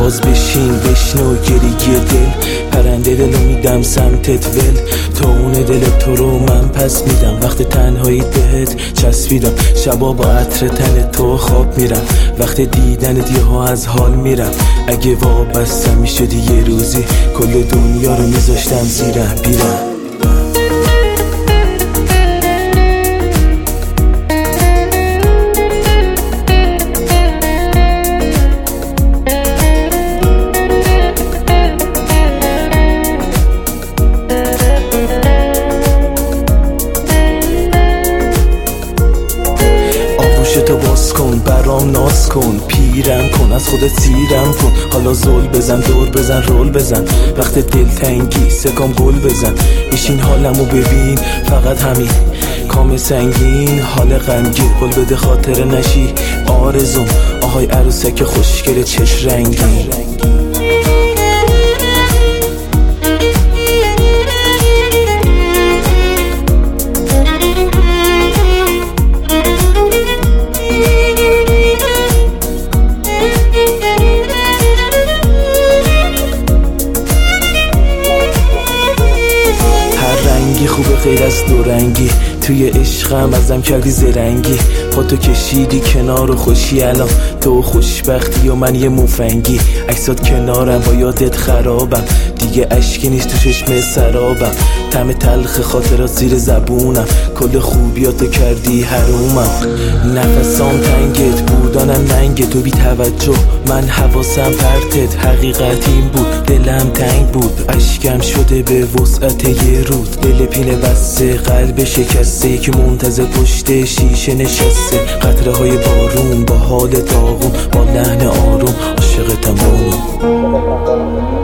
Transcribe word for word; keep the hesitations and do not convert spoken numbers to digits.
باز بشین بشنو گریه دل، پرنده دلو میدم سمتت ول، تو اون دل تو رو من پس میدم، وقت تنهایی بهت چسبیدم، شبا با عطر تن تو خواب میرم، وقت دیدن دیها از حال میرم، اگه وابستم میشدی یه روزی کل دنیا رو میذاشتم زیرم بیرم. تو باز کن برام ناز کن، پیرم کن از خودت سیرم کن، حالا زل بزن دور بزن رول بزن، وقت دلتنگی سکام گل بزن، بشین حالمو ببین فقط همین، کام سنگین حال غمگین، قول بده خاطر نشی آرزوم، آهای عروسک خوشگل چش رنگین. خوبه غیر از دو رنگی، توی عشقم ازم کردی زرنگی، پا تو کشیدی کنار و خوشی الان، تو خوشبختی و من یه مفنگی، عکسات کنارم با یادت خرابم، دیگه اشکی نیست تو چشم سرابم، طعم تلخ خاطرات زیر زبونم، کل خوبیاتو کردی حرومم، نفسام تنگت بودانم ننگ تو بی توجه، من حواسم پرتت، حقیقت این بود دلم تنگ بود، اشکم شده به وسعت یه رود، دل پینه بسته قلب شکسته که منتظر پشت شیشه نشسته، قطره های بارون با حال داغون، با لحن آروم عاشق تمام.